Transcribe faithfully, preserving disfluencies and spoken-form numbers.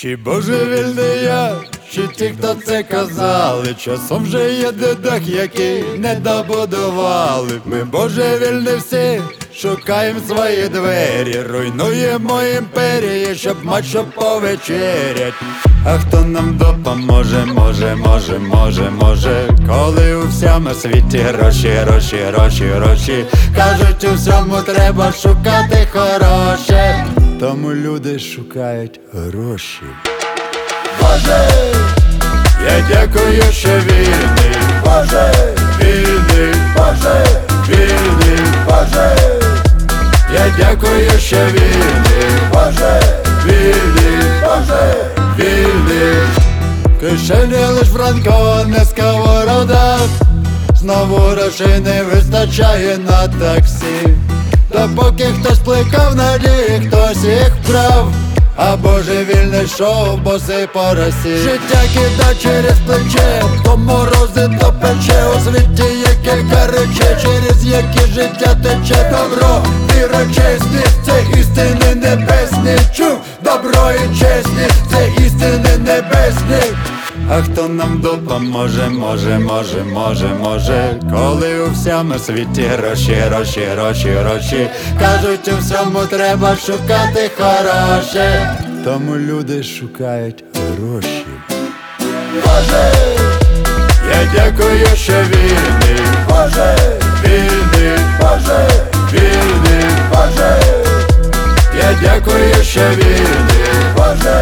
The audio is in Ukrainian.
Чи божевільний я, чи ті, хто це казали, часом вже є дедах, які не добудували. Ми божевільні всі, шукаємо свої двері, руйнуємо імперії, щоб мать що повечерять. А хто нам допоможе, може, може, може, може, коли у всьому світі гроші, гроші, гроші, гроші. Кажуть, у всьому треба шукати хороше, тому люди шукають гроші. Боже, я дякую, що вільний, Боже, вільний, Боже, вільний, Боже, я дякую, що вільний, Боже, вільний, Боже, вільний. Кишені лиш франко, не сковорода, знову грошей не вистачає на таксі. Та поки хтось плекав надії, хтось їх вкрав, а божевільне шоу, боси по Росі. Життя кида через плече, то морози, то пече. У світі є кілька речей, через які життя тече. Добро, віра, чесність, це істини небесні. Чув, добро і чесність, це істини небесні. А хто нам допоможе, може, може, може, може, коли у всьому світі гроші, гроші, гроші, гроші. Кажуть, у всьому треба шукати хороше, тому люди шукають гроші. Боже, я дякую, що вільний, Боже, вільний, Боже, вільний, Боже, я дякую, що вільний, Боже,